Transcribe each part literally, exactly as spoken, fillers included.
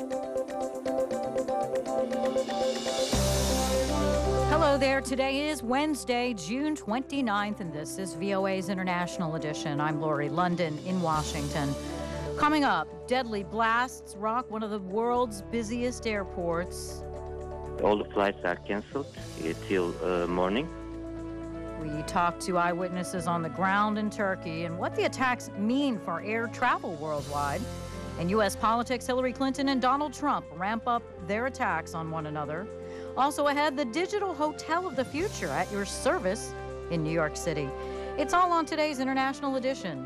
Hello there. Today is Wednesday, June twenty-ninth, and this is V O A's International Edition. I'm Lori London in Washington. Coming up, deadly blasts rock one of the world's busiest airports. All the flights are canceled till uh, morning. We talk to eyewitnesses on the ground in Turkey and what the attacks mean for air travel worldwide. In U S politics, Hillary Clinton and Donald Trump ramp up their attacks on one another. Also ahead, the digital hotel of the future at your service in New York City. It's all on today's International Edition.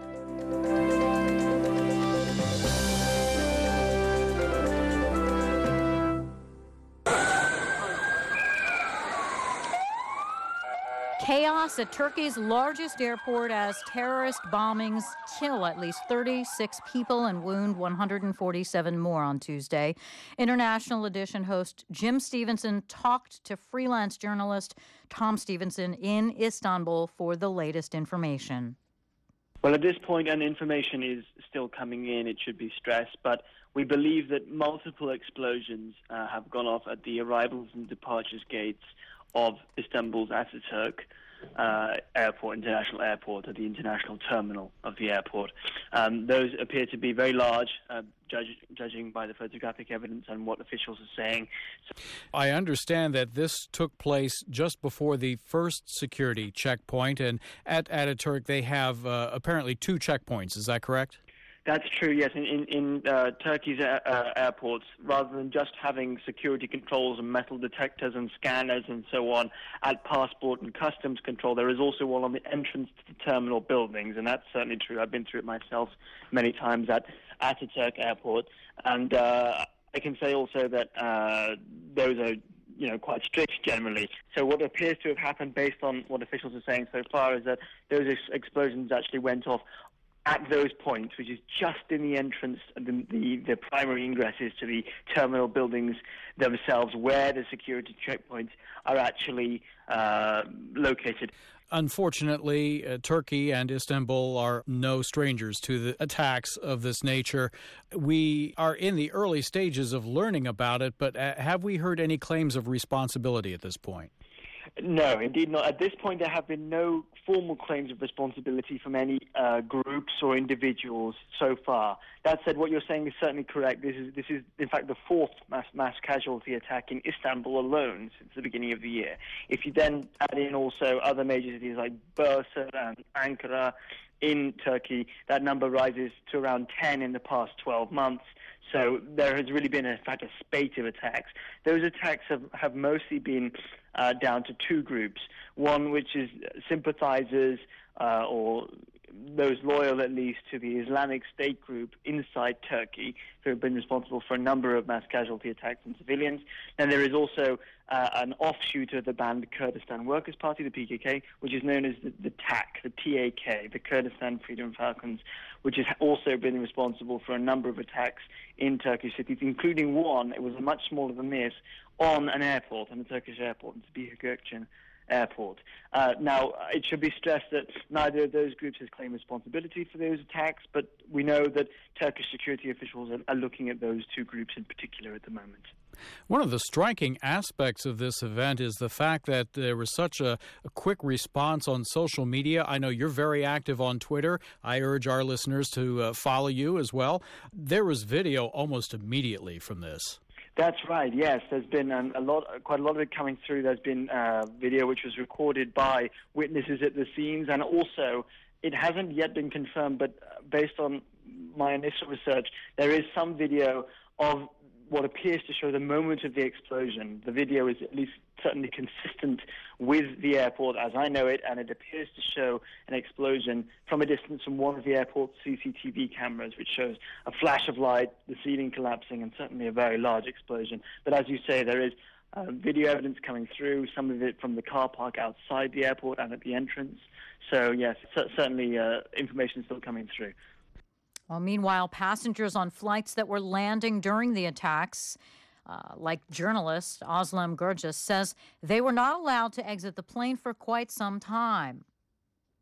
Chaos at Turkey's largest airport as terrorist bombings kill at least thirty-six people and wound one hundred forty-seven more on Tuesday. International Edition host Jim Stevenson talked to freelance journalist Tom Stevenson in Istanbul for the latest information. Well, at this point, and information is still coming in, it should be stressed, but we believe that multiple explosions uh, have gone off at the arrivals and departures gates of Istanbul's Ataturk uh, Airport, International Airport, at the international terminal of the airport. Um, those appear to be very large, uh, judge, judging by the photographic evidence and what officials are saying. So- I understand that this took place just before the first security checkpoint, and at Ataturk they have uh, apparently two checkpoints. Is that correct? That's true, yes. In, in, in uh, Turkey's uh, uh, airports, rather than just having security controls and metal detectors and scanners and so on at passport and customs control, there is also one on the entrance to the terminal buildings, and that's certainly true. I've been through it myself many times at Ataturk Airport. And uh, I can say also that uh, those are you know, quite strict generally. So what appears to have happened, based on what officials are saying so far, is that those ex- explosions actually went off at those points, which is just in the entrance, the, the, the primary ingresses to the terminal buildings themselves, where the security checkpoints are actually uh, located. Unfortunately, uh, Turkey and Istanbul are no strangers to the attacks of this nature. We are in the early stages of learning about it, but uh, have we heard any claims of responsibility at this point? No, indeed not. At this point, there have been no formal claims of responsibility from any uh, groups or individuals so far. That said, what you're saying is certainly correct. This is, this is in fact, the fourth mass, mass casualty attack in Istanbul alone since the beginning of the year. If you then add in also other major cities like Bursa and Ankara in Turkey, that number rises to around ten in the past twelve months. So there has really been, in fact, a spate of attacks. Those attacks have, have mostly been uh, down to two groups. One which is sympathizers uh, or those loyal, at least, to the Islamic State group inside Turkey, who have been responsible for a number of mass casualty attacks on civilians. And there is also uh, an offshoot of the banned Kurdistan Workers' Party, the P K K, which is known as the, the T A K, the T A K, the Kurdistan Freedom Falcons, which has also been responsible for a number of attacks in Turkish cities, including one, it was much smaller than this, on an airport, on a Turkish airport, in Sabiha Gökçen Airport. Uh, now, it should be stressed that neither of those groups has claimed responsibility for those attacks, but we know that Turkish security officials are, are looking at those two groups in particular at the moment. One of the striking aspects of this event is the fact that there was such a, a quick response on social media. I know you're very active on Twitter. I urge our listeners to uh, follow you as well. There was video almost immediately from this. That's right, yes. There's been um, a lot, quite a lot of it coming through. There's been uh, video which was recorded by witnesses at the scenes, and also it hasn't yet been confirmed, but based on my initial research, there is some video of what appears to show the moment of the explosion. The video is at least certainly consistent with the airport as I know it, and it appears to show an explosion from a distance from one of the airport's C C T V cameras, which shows a flash of light, the ceiling collapsing, and certainly a very large explosion. But as you say, there is uh, video evidence coming through, some of it from the car park outside the airport and at the entrance. So, yes, c- certainly uh, information still coming through. Well, meanwhile, passengers on flights that were landing during the attacks, uh, like journalist Özlem Gürges, says they were not allowed to exit the plane for quite some time.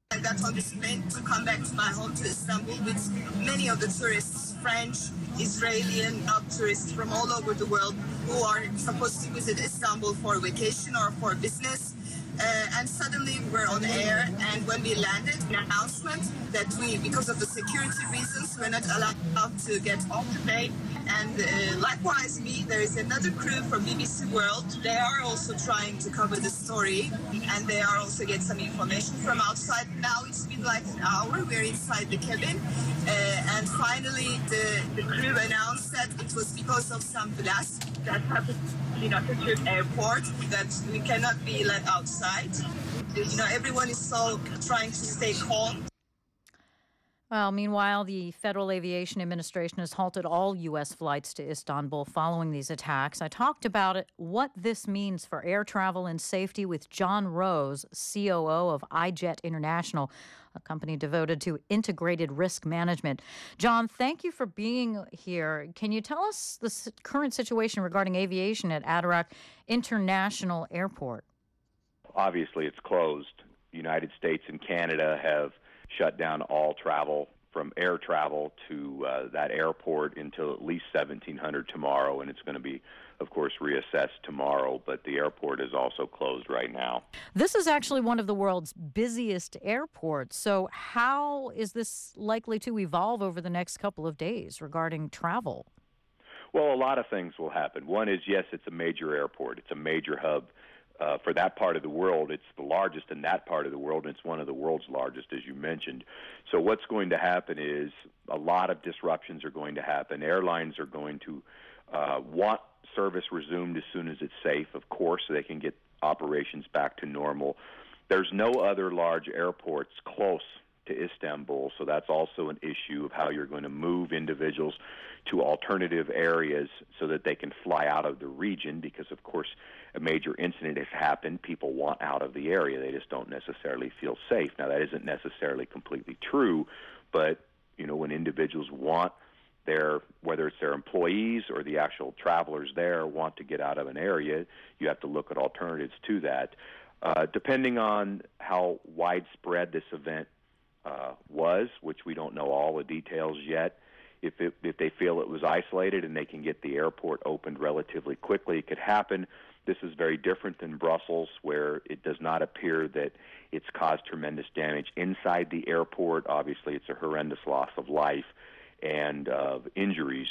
I got on this plane to come back to my home to Istanbul with many of the tourists, French, Israeli, and other tourists from all over the world who are supposed to visit Istanbul for vacation or for business. Uh, and suddenly we were on air, and when we landed, an announcement that we, because of the security reasons, we're not allowed to get off the plane. And uh, likewise, me, there is another crew from B B C World. They are also trying to cover the story, and they are also getting some information from outside. Now it's been like an hour. We're inside the cabin, uh, and finally the, the crew announced that it was because of some blast that happened in Atatürk Airport that we cannot be let outside. You know, everyone is so trying to stay calm. Well, meanwhile, the Federal Aviation Administration has halted all U S flights to Istanbul following these attacks. I talked about it, what this means for air travel and safety with John Rose, C O O of iJet International, a company devoted to integrated risk management. John, thank you for being here. Can you tell us the current situation regarding aviation at Ataturk International Airport? Obviously, it's closed. The United States and Canada have shut down all travel from air travel to uh, that airport until at least seventeen hundred tomorrow, and it's going to be, of course, reassessed tomorrow, but the airport is also closed right now. This is actually one of the world's busiest airports, so how is this likely to evolve over the next couple of days regarding travel? Well, a lot of things will happen. One is, yes, it's a major airport. It's a major hub. Uh, for that part of the world, it's the largest in that part of the world, and it's one of the world's largest, as you mentioned. So what's going to happen is a lot of disruptions are going to happen. Airlines are going to uh, want service resumed as soon as it's safe, of course, so they can get operations back to normal. There's no other large airports close to Istanbul, so that's also an issue of how you're going to move individuals to alternative areas so that they can fly out of the region, because, of course, a major incident has happened. People want out of the area. They just don't necessarily feel safe. Now, that isn't necessarily completely true, but, you know, when individuals want their, whether it's their employees or the actual travelers there want to get out of an area, you have to look at alternatives to that. Uh, depending on how widespread this event uh, was, which we don't know all the details yet, if, it, if they feel it was isolated and they can get the airport opened relatively quickly, it could happen. This is very different than Brussels, where it does not appear that it's caused tremendous damage inside the airport. Obviously, it's a horrendous loss of life and of uh, injuries,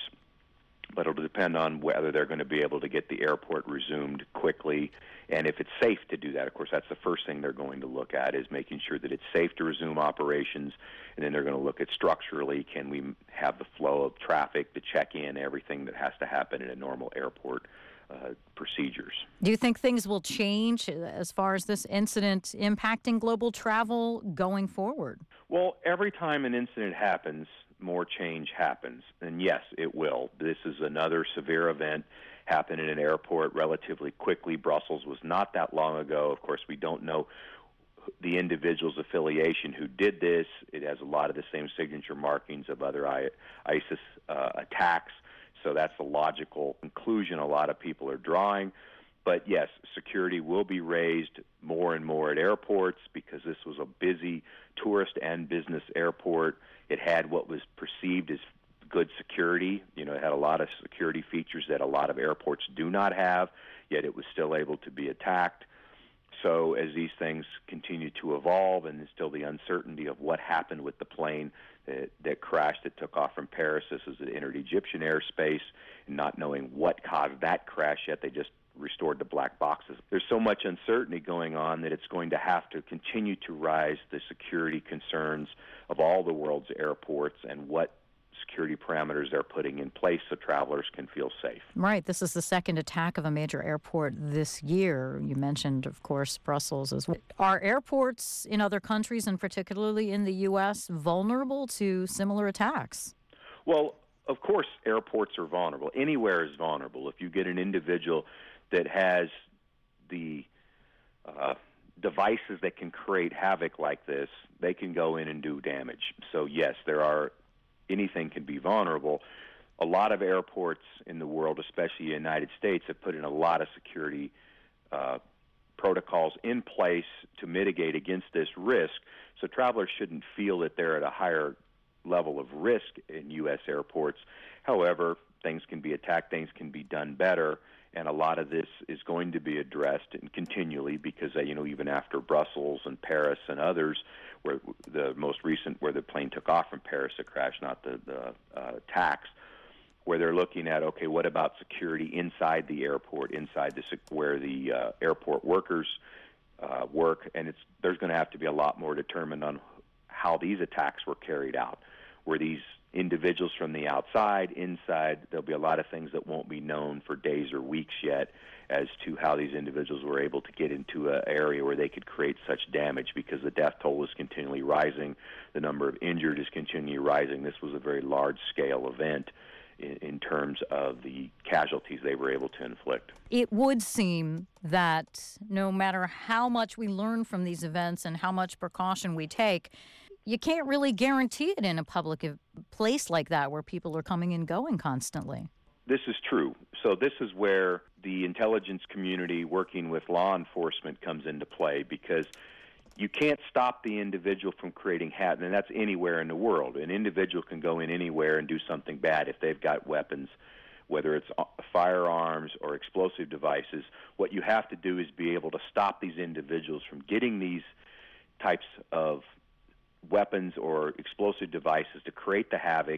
but it'll depend on whether they're going to be able to get the airport resumed quickly, and if it's safe to do that. Of course, that's the first thing they're going to look at, is making sure that it's safe to resume operations, and then they're going to look at structurally, can we have the flow of traffic, the check-in, everything that has to happen in a normal airport uh, procedures. Do you think things will change as far as this incident impacting global travel going forward? Well, every time an incident happens, more change happens. And yes, it will. This is another severe event, happened in an airport relatively quickly. Brussels was not that long ago. Of course, we don't know the individual's affiliation who did this. It has a lot of the same signature markings of other ISIS uh, attacks. So that's the logical conclusion a lot of people are drawing. But yes, security will be raised more and more at airports, because this was a busy tourist and business airport. It had what was perceived as good security. You know, it had a lot of security features that a lot of airports do not have, yet it was still able to be attacked. So as these things continue to evolve, and there's still the uncertainty of what happened with the plane that, that crashed, that took off from Paris, this is it entered Egyptian airspace, and not knowing what caused that crash yet, they just restored the black boxes. There's so much uncertainty going on that it's going to have to continue to rise the security concerns of all the world's airports and what security parameters they're putting in place so travelers can feel safe. Right. This is the second attack of a major airport this year. You mentioned, of course, Brussels as well. Are airports in other countries, and particularly in the U S, vulnerable to similar attacks? Well, of course, airports are vulnerable. Anywhere is vulnerable. If you get an individual that has the uh, devices that can create havoc like this, they can go in and do damage. So yes, there are, anything can be vulnerable. A lot of airports in the world, especially the United States, have put in a lot of security uh, protocols in place to mitigate against this risk. So travelers shouldn't feel that they're at a higher level of risk in U S airports. However, things can be attacked, things can be done better, and a lot of this is going to be addressed and continually because, uh, you know, even after Brussels and Paris and others, where the most recent, where the plane took off from Paris, the crash, not the, the uh, attacks, where they're looking at, okay, what about security inside the airport, inside the where the uh, airport workers uh, work, and it's there's going to have to be a lot more determined on how these attacks were carried out. Were these individuals from the outside, inside? There'll be a lot of things that won't be known for days or weeks yet as to how these individuals were able to get into an area where they could create such damage, because the death toll is continually rising, the number of injured is continually rising. This was a very large-scale event in, in terms of the casualties they were able to inflict. It would seem that no matter how much we learn from these events and how much precaution we take, you can't really guarantee it in a public place like that where people are coming and going constantly. This is true. So this is where the intelligence community working with law enforcement comes into play, because you can't stop the individual from creating havoc, and that's anywhere in the world. An individual can go in anywhere and do something bad if they've got weapons, whether it's firearms or explosive devices. What you have to do is be able to stop these individuals from getting these types of weapons or explosive devices to create the havoc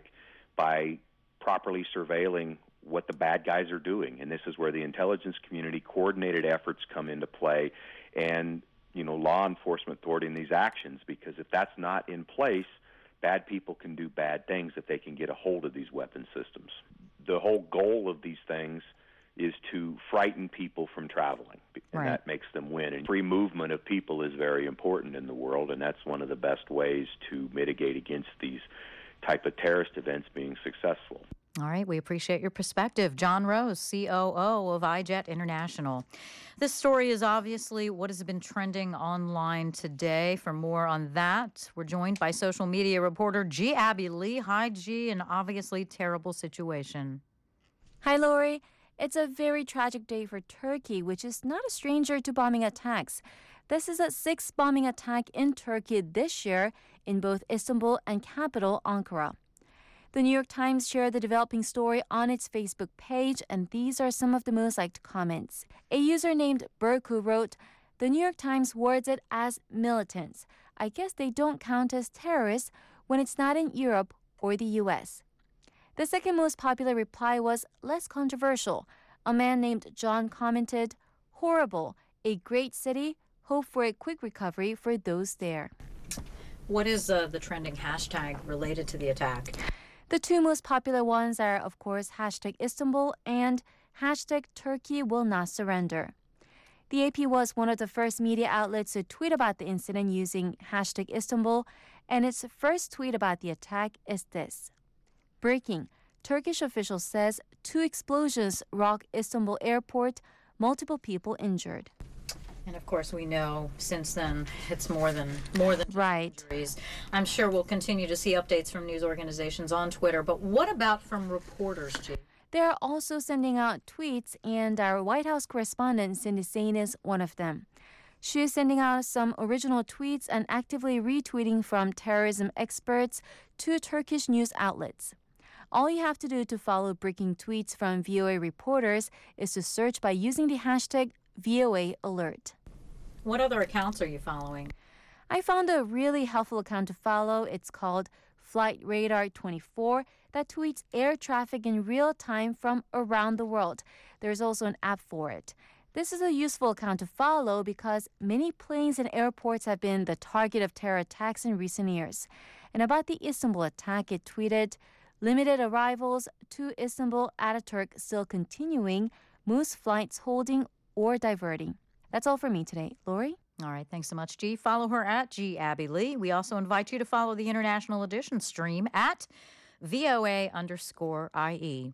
by properly surveilling what the bad guys are doing. And this is where the intelligence community coordinated efforts come into play, and, you know, law enforcement thwarting these actions, because if that's not in place, bad people can do bad things if they can get a hold of these weapon systems. The whole goal of these things is to frighten people from traveling, and right. that makes them win. And free movement of people is very important in the world, and that's one of the best ways to mitigate against these type of terrorist events being successful. All right, we appreciate your perspective. John Rose, C O O of iJet International. This story is obviously what has been trending online today. For more on that, we're joined by social media reporter G. Abby Lee. Hi, G, an obviously terrible situation. Hi, Lori. It's a very tragic day for Turkey, which is not a stranger to bombing attacks. This is a sixth bombing attack in Turkey this year in both Istanbul and capital Ankara. The New York Times shared the developing story on its Facebook page, and these are some of the most liked comments. A user named Berku wrote, "The New York Times words it as militants. I guess they don't count as terrorists when it's not in Europe or the U S" The second most popular reply was less controversial. A man named John commented, "Horrible. A great city. Hope for a quick recovery for those there." What is uh, the trending hashtag related to the attack? The two most popular ones are, of course, hashtag Istanbul and hashtag Turkey will not surrender. The A P was one of the first media outlets to tweet about the incident using hashtag Istanbul, and its first tweet about the attack is this. Breaking. Turkish official says two explosions rock Istanbul airport, multiple people injured. And of course, we know since then it's more than more than right. injuries. I'm sure we'll continue to see updates from news organizations on Twitter. But what about from reporters, G? They're also sending out tweets, and our White House correspondent Cindy Sain is one of them. She is sending out some original tweets and actively retweeting from terrorism experts to Turkish news outlets. All you have to do to follow breaking tweets from V O A reporters is to search by using the hashtag V O A Alert. What other accounts are you following? I found a really helpful account to follow. It's called Flight Radar twenty-four that tweets air traffic in real time from around the world. There's also an app for it. This is a useful account to follow because many planes and airports have been the target of terror attacks in recent years. And about the Istanbul attack, it tweeted, "Limited arrivals to Istanbul Ataturk still continuing, most flights holding or diverting." That's all for me today. Lori? All right, thanks so much, G. Follow her at G. Abby Lee. We also invite you to follow the International Edition stream at V O A underscore I E.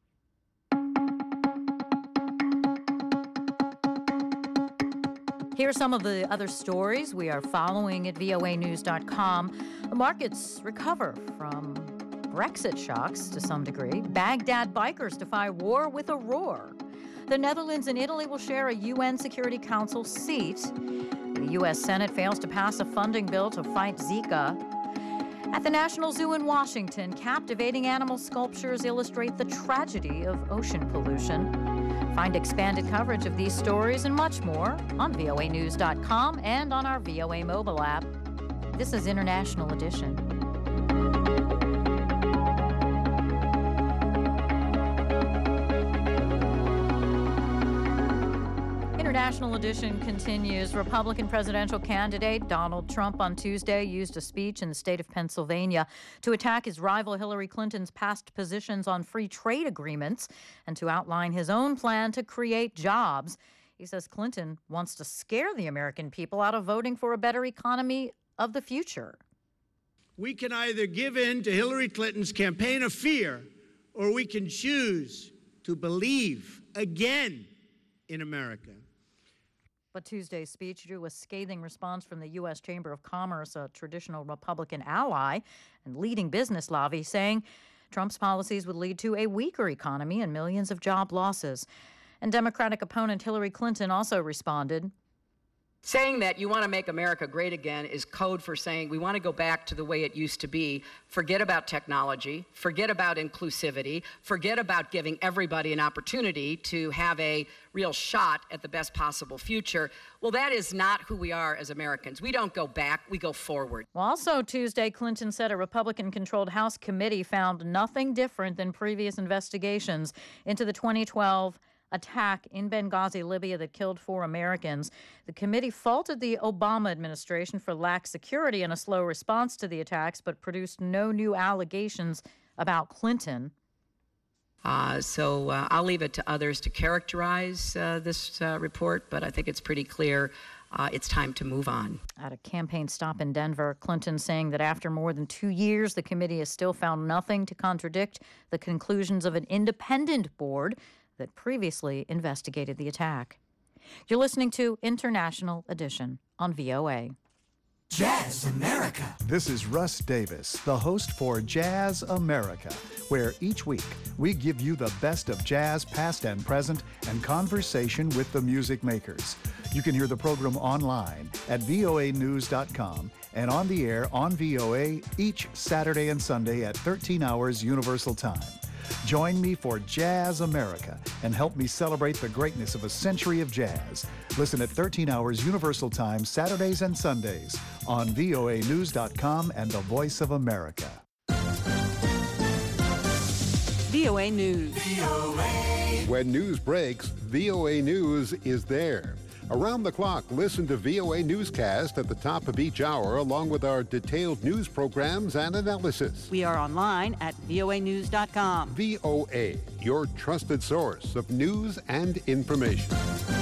Here are some of the other stories we are following at V O A news dot com. The markets recover from Brexit shocks to some degree. Baghdad bikers defy war with a roar. The Netherlands and Italy will share a U N Security Council seat. The U S Senate fails to pass a funding bill to fight Zika. At the National Zoo in Washington, captivating animal sculptures illustrate the tragedy of ocean pollution. Find expanded coverage of these stories and much more on V O A news dot com and on our V O A mobile app. This is International Edition. International Edition continues. Republican presidential candidate Donald Trump on Tuesday used a speech in the state of Pennsylvania to attack his rival Hillary Clinton's past positions on free trade agreements and to outline his own plan to create jobs. He says Clinton wants to scare the American people out of voting for a better economy of the future. We can either give in to Hillary Clinton's campaign of fear, or we can choose to believe again in America. But Tuesday's speech drew a scathing response from the U S Chamber of Commerce, a traditional Republican ally and leading business lobby, saying Trump's policies would lead to a weaker economy and millions of job losses. And Democratic opponent Hillary Clinton also responded. Saying that you want to make America great again is code for saying we want to go back to the way it used to be. Forget about technology, forget about inclusivity, forget about giving everybody an opportunity to have a real shot at the best possible future. Well, that is not who we are as Americans. We don't go back, we go forward. Well, also Tuesday, Clinton said a Republican-controlled House committee found nothing different than previous investigations into the twenty twelve attack in Benghazi, Libya, that killed four Americans. The committee faulted the Obama administration for lax security and a slow response to the attacks, but produced no new allegations about Clinton. Uh, so uh, I'll leave it to others to characterize uh, this uh, report, but I think it's pretty clear uh, it's time to move on. At a campaign stop in Denver, Clinton saying that after more than two years, the committee has still found nothing to contradict the conclusions of an independent board that previously investigated the attack. You're listening to International Edition on V O A. Jazz America. This is Russ Davis, the host for Jazz America, where each week we give you the best of jazz past and present and conversation with the music makers. You can hear the program online at V O A news dot com and on the air on V O A each Saturday and Sunday at thirteen hours Universal Time. Join me for Jazz America and help me celebrate the greatness of a century of jazz. Listen at thirteen hours Universal Time Saturdays and Sundays on V O A news dot com and the Voice of America. V O A News. V O A. When news breaks, V O A News is there. Around the clock, listen to V O A Newscast at the top of each hour, along with our detailed news programs and analysis. We are online at V O A news dot com. V O A, your trusted source of news and information.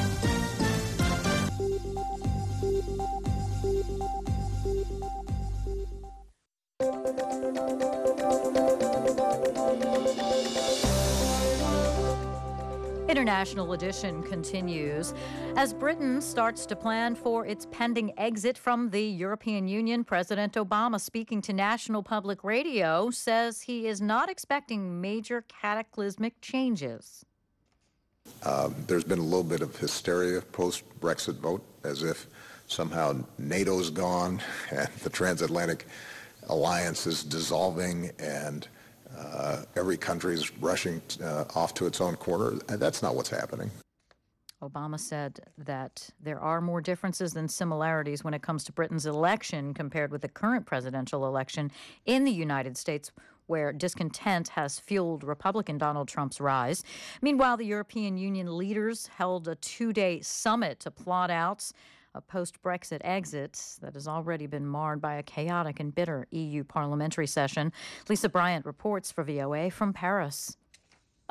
International Edition continues. As Britain starts to plan for its pending exit from the European Union, President Obama, speaking to National Public Radio, says he is not expecting major cataclysmic changes. Um, there's been a little bit of hysteria post-Brexit vote, as if somehow NATO's gone and the transatlantic alliance is dissolving and Uh, every country is rushing uh, off to its own corner. And that's not what's happening. Obama said that there are more differences than similarities when it comes to Britain's election compared with the current presidential election in the United States, where discontent has fueled Republican Donald Trump's rise. Meanwhile, the European Union leaders held a two-day summit to plot out a post-Brexit exit that has already been marred by a chaotic and bitter E U parliamentary session. Lisa Bryant reports for V O A from Paris.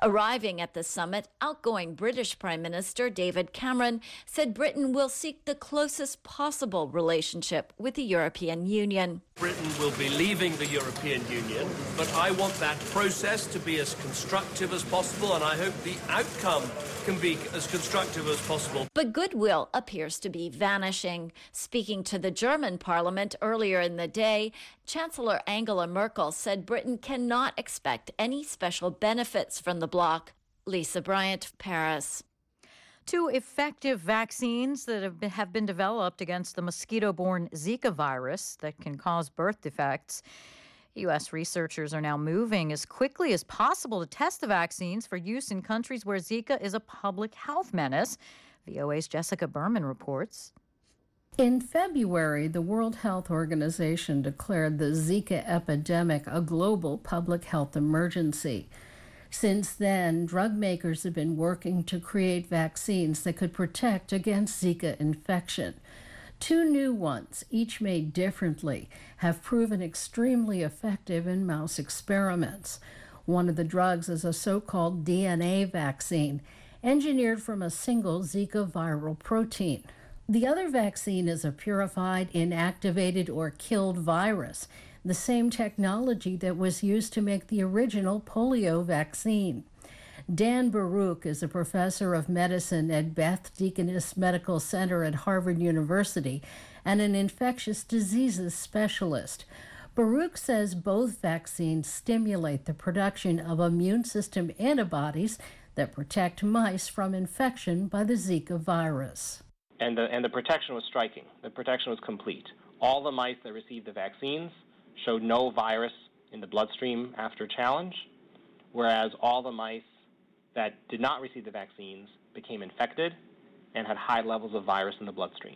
Arriving at the summit, outgoing British Prime Minister David Cameron said Britain will seek the closest possible relationship with the European Union. Britain will be leaving the European Union, but I want that process to be as constructive as possible, and I hope the outcome can be as constructive as possible. But goodwill appears to be vanishing. Speaking to the German parliament earlier in the day, Chancellor Angela Merkel said Britain cannot expect any special benefits from the bloc. Lisa Bryant, Paris. Two effective vaccines that have been, have been developed against the mosquito-borne Zika virus that can cause birth defects. U S researchers are now moving as quickly as possible to test the vaccines for use in countries where Zika is a public health menace. V O A's Jessica Berman reports. In February, the World Health Organization declared the Zika epidemic a global public health emergency. Since then, drug makers have been working to create vaccines that could protect against Zika infection. Two new ones, each made differently, have proven extremely effective in mouse experiments. One of the drugs is a so-called D N A vaccine, engineered from a single Zika viral protein. The other vaccine is a purified, inactivated, or killed virus, the same technology that was used to make the original polio vaccine. Dan Baruch is a professor of medicine at Beth Deaconess Medical Center at Harvard University and an infectious diseases specialist. Baruch says both vaccines stimulate the production of immune system antibodies that protect mice from infection by the Zika virus. And the, and the protection was striking. The protection was complete. All the mice that received the vaccines showed no virus in the bloodstream after challenge, whereas all the mice that did not receive the vaccines became infected and had high levels of virus in the bloodstream.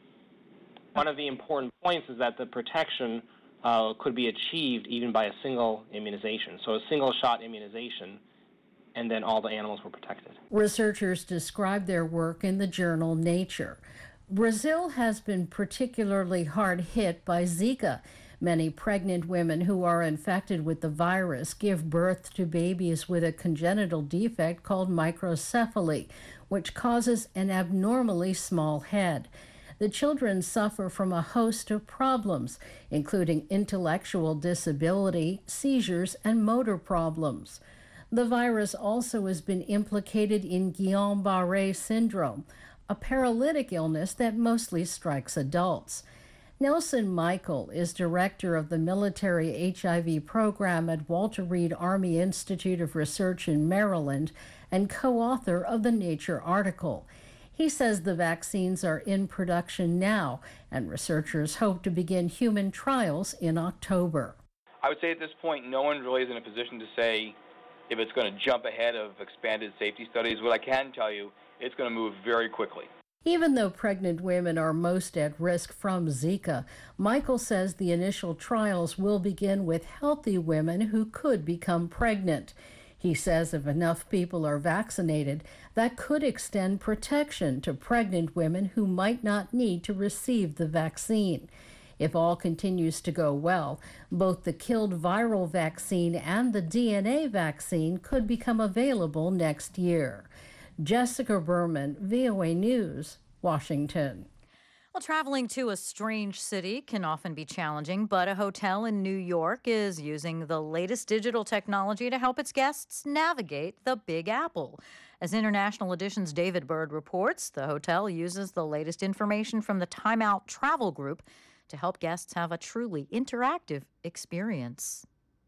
One of the important points is that the protection uh, could be achieved even by a single immunization. So a single shot immunization, and then all the animals were protected. Researchers described their work in the journal Nature. Brazil has been particularly hard hit by Zika. Many pregnant women who are infected with the virus give birth to babies with a congenital defect called microcephaly, which causes an abnormally small head. The children suffer from a host of problems, including intellectual disability, seizures, and motor problems. The virus also has been implicated in Guillain-Barré syndrome, a paralytic illness that mostly strikes adults. Nelson Michael is director of the military H I V program at Walter Reed Army Institute of Research in Maryland and co-author of the Nature article. He says the vaccines are in production now, and researchers hope to begin human trials in October. I would say at this point, no one really is in a position to say if it's going to jump ahead of expanded safety studies. What I can tell you, it's going to move very quickly. Even though pregnant women are most at risk from Zika, Michael says the initial trials will begin with healthy women who could become pregnant. He says if enough people are vaccinated, that could extend protection to pregnant women who might not need to receive the vaccine. If all continues to go well, both the killed viral vaccine and the D N A vaccine could become available next year. Jessica Berman, V O A News, Washington. Well, traveling to a strange city can often be challenging, but a hotel in New York is using the latest digital technology to help its guests navigate the Big Apple. As International Edition's David Bird reports, the hotel uses the latest information from the Time Out Travel Group to help guests have a truly interactive experience.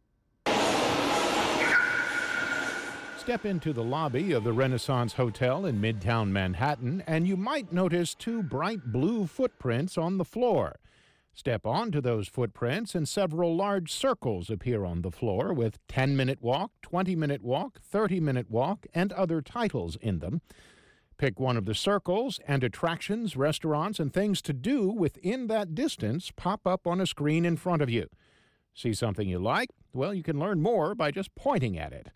Step into the lobby of the Renaissance Hotel in Midtown Manhattan, and you might notice two bright blue footprints on the floor. Step onto those footprints, and several large circles appear on the floor with ten-minute walk, twenty-minute walk, thirty-minute walk, and other titles in them. Pick one of the circles, and attractions, restaurants, and things to do within that distance pop up on a screen in front of you. See something you like? Well, you can learn more by just pointing at it.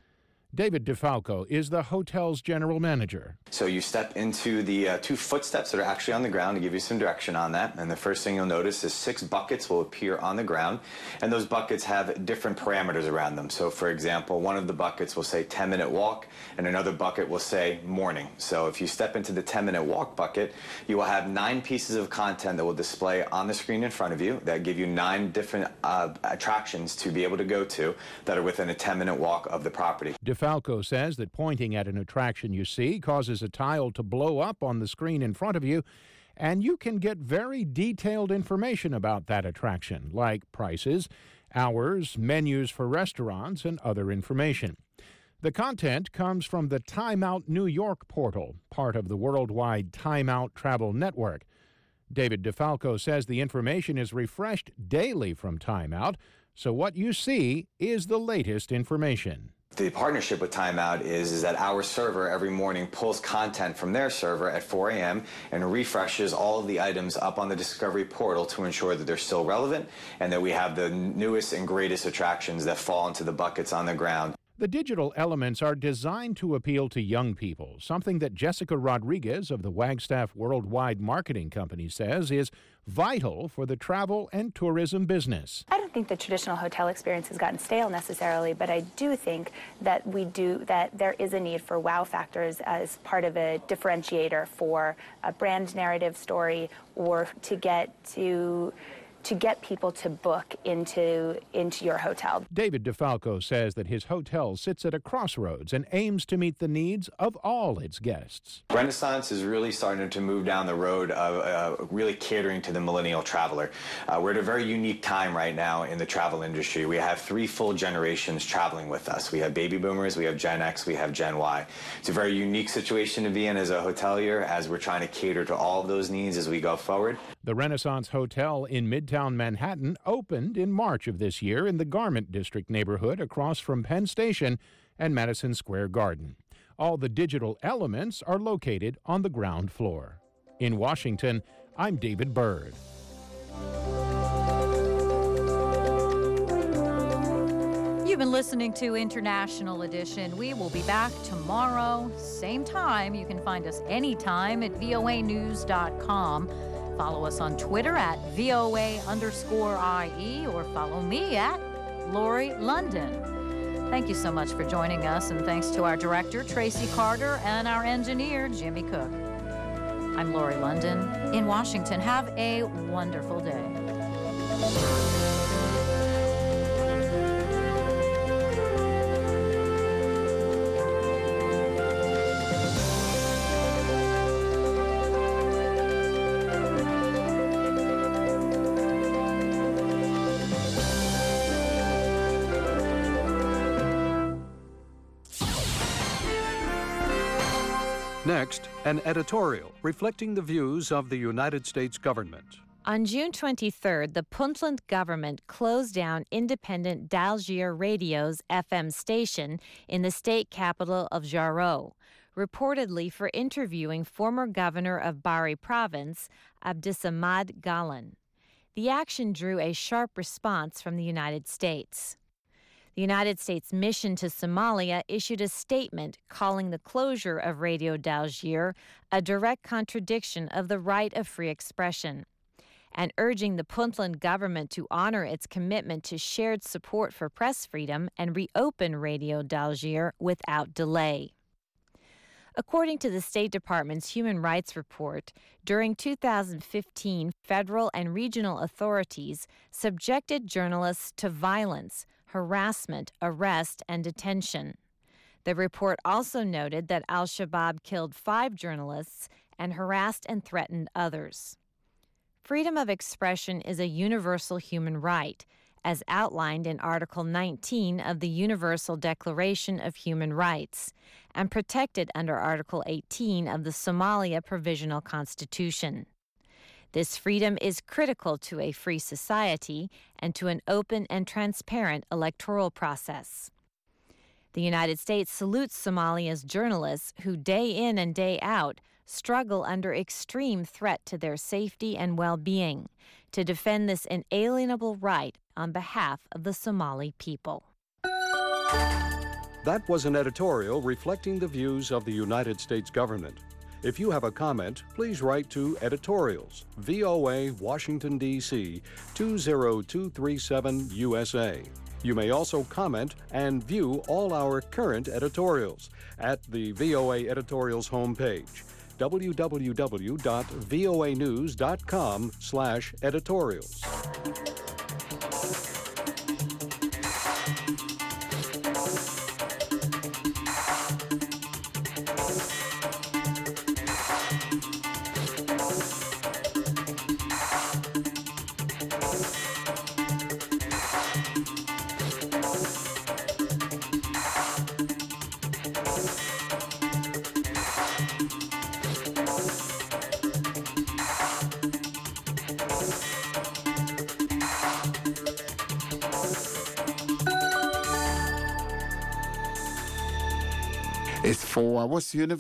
David DeFalco is the hotel's general manager. So you step into the uh, two footsteps that are actually on the ground to give you some direction on that. And the first thing you'll notice is six buckets will appear on the ground. And those buckets have different parameters around them. So for example, one of the buckets will say ten minute walk and another bucket will say morning. So if you step into the ten minute walk bucket, you will have nine pieces of content that will display on the screen in front of you that give you nine different uh, attractions to be able to go to that are within a ten minute walk of the property. DeFalco says that pointing at an attraction you see causes a tile to blow up on the screen in front of you, and you can get very detailed information about that attraction, like prices, hours, menus for restaurants, and other information. The content comes from the Time Out New York portal, part of the worldwide Time Out Travel Network. David DeFalco says the information is refreshed daily from Time Out, so what you see is the latest information. The partnership with Time Out is, is that our server every morning pulls content from their server at four a m and refreshes all of the items up on the Discovery portal to ensure that they're still relevant and that we have the newest and greatest attractions that fall into the buckets on the ground. The digital elements are designed to appeal to young people, something that Jessica Rodriguez of the Wagstaff Worldwide Marketing Company says is vital for the travel and tourism business. I don't think the traditional hotel experience has gotten stale necessarily, but I do think that we do that there is a need for wow factors as part of a differentiator for a brand narrative story or to get to to get people to book into into your hotel. David DeFalco says that his hotel sits at a crossroads and aims to meet the needs of all its guests. Renaissance is really starting to move down the road of uh, really catering to the millennial traveler. Uh, we're at a very unique time right now in the travel industry. We have three full generations traveling with us. We have baby boomers, we have Gen X, we have Gen Y. It's a very unique situation to be in as a hotelier as we're trying to cater to all of those needs as we go forward. The Renaissance Hotel in Midtown Manhattan opened in March of this year in the Garment District neighborhood across from Penn Station and Madison Square Garden. All the digital elements are located on the ground floor. In Washington, I'm David Byrd. You've been listening to International Edition. We will be back tomorrow, same time. You can find us anytime at V O A news dot com. Follow us on Twitter at V O A underscore I E or follow me at Lori London. Thank you so much for joining us, and thanks to our director, Tracy Carter, and our engineer, Jimmy Cook. I'm Lori London in Washington. Have a wonderful day. Next, an editorial reflecting the views of the United States government. On June twenty-third, the Puntland government closed down independent Dalgier Radio's F M station in the state capital of Jarrow, reportedly for interviewing former governor of Bari province, Abdisamad Galan. The action drew a sharp response from the United States. The United States mission to Somalia issued a statement calling the closure of Radio Dalgier a direct contradiction of the right of free expression, and urging the Puntland government to honor its commitment to shared support for press freedom and reopen Radio Dalgier without delay. According to the State Department's Human Rights Report, during two thousand fifteen, federal and regional authorities subjected journalists to violence, harassment, arrest, and detention. The report also noted that al-Shabaab killed five journalists and harassed and threatened others. Freedom of expression is a universal human right, as outlined in Article nineteen of the Universal Declaration of Human Rights, and protected under Article eighteen of the Somalia Provisional Constitution. This freedom is critical to a free society and to an open and transparent electoral process. The United States salutes Somalia's journalists who, day in and day out, struggle under extreme threat to their safety and well-being to defend this inalienable right on behalf of the Somali people. That was an editorial reflecting the views of the United States government. If you have a comment, please write to Editorials, V O A, Washington, D C two zero two three seven U S A. You may also comment and view all our current editorials at the V O A Editorials homepage, w w w dot voa news dot com slash editorials. It's four hours.